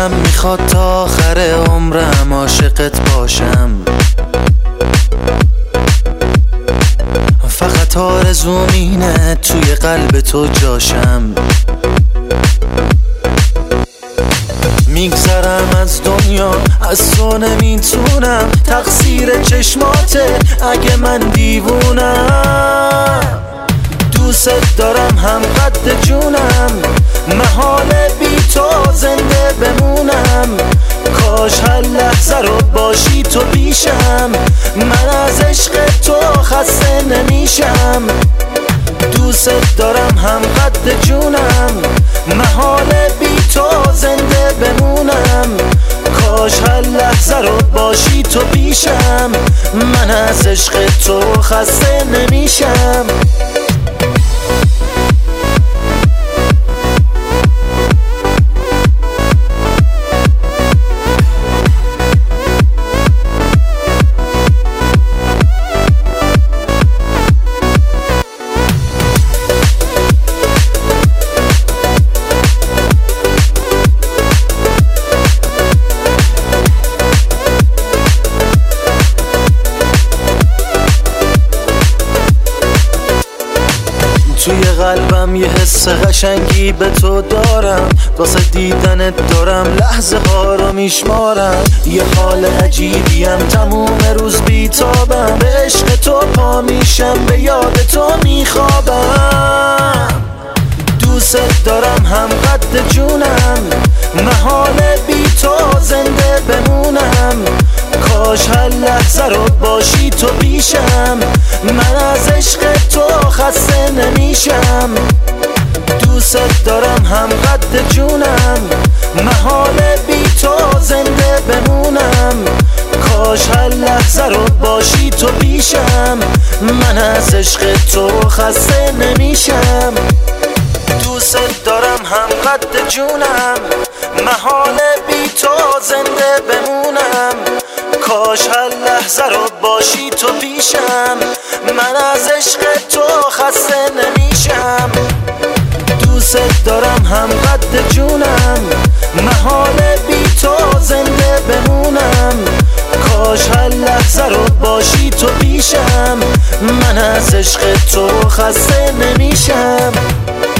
دلم میخواد تا آخر عمرم عاشقت باشم، فقط آرزوم اینه توی قلب تو جاشم. میگذرم از دنیا، از تو نمیتونم، تقصیر چشماته اگه من دیوونم. دوست دارم هم قد جونم، محاله بی تو زنده بمونم. کاش هر لحظه رو باشی تو پیشم، من از عشق تو خسته نمیشم. دوست دارم هم قد جونم، محاله بی تو زنده بمونم. کاش هر لحظه رو باشی تو پیشم، من از عشق تو خسته نمیشم. توی قلبم یه حس قشنگی به تو دارم، واسه دیدنت دارم لحظه ها رو میشمارم. یه حال عجیبیم تموم روز بیتابم، به عشق تو پا میشم، به یاد تو میخوابم. دوست دارم هم قد جونم، محاله بی تو زنده بمونم. کاش هر لحظه رو باشی تو پیشم، من از عشق تو خسته نمیشم. دوست دارم هم قد جونم، محاله بی تو زنده بمونم. کاش هر لحظه رو باشی تو پیشم، من از عشق تو خسته نمیشم. دوست دارم هم قد جونم، محاله بی تو زنده بمونم. کاش هر لحظه رو باشی تو پیشم، من از عشق تو خسته نمیشم. دوست دارم هم قد جونم، محاله بی تو زنده بمونم. کاش هر لحظه رو باشی تو پیشم، من از عشق تو خسته نمیشم. دوست دارم هم قد جونم، محاله بی تو زنده بمونم. کاش هر لحظه رو باشی تو پیشم، من از عشق تو خسته نمیشم. دوست دارم هم قد جونم، محاله بی تو زنده بمونم. کاش هر لحظه رو باشی تو پیشم، من از عشق تو خسته نمیشم.